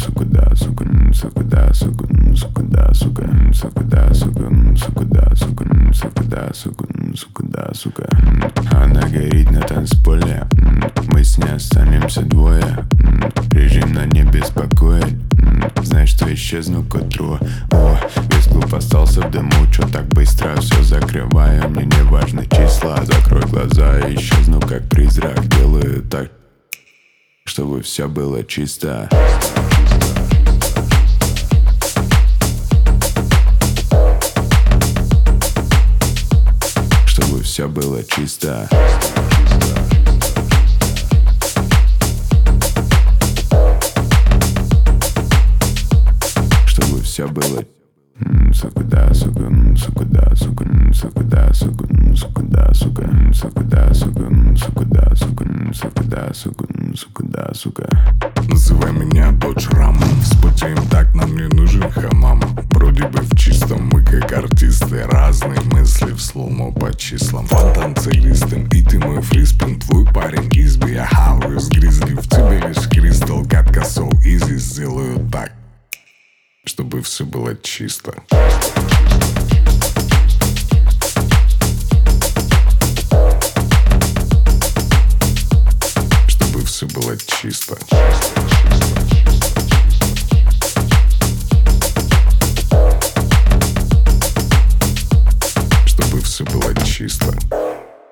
сука, да, сука, сука, да, сука, сука, да, сука, сука, да, сука, сука, да, сука, сука, да, сука, сука, да, сука. Она горит на танцполе, мы с ней останемся двое. Режим на не беспокоит, знаешь, что исчезну к утру. О, весь клуб остался в дыму, чё так быстро все закрываю. Мне не важны числа, закрой глаза и исчезну как призрак. Делаю так, чтобы все было чисто. Чтобы все было чисто. Чтобы все было. Сука, да, сука, сука, да, сука, сука, да, сука, сука, да, сука, сука, да, сука, сука, да, сука, сука, да, сука, сука, да, сука. Называй меня дочь-рамом. Вспотеем так, нам не нужен хамам. Вроде бы в чистом мы как артисты. Разные мысли в слоумо по числам. Фонтан целистым, и ты мой фриспин. Твой парень изби, я хаваю с гризли. В тебе лишь кристалл, катка соу изи. Сделаю так, чтобы все было чисто. Чтобы все было чисто.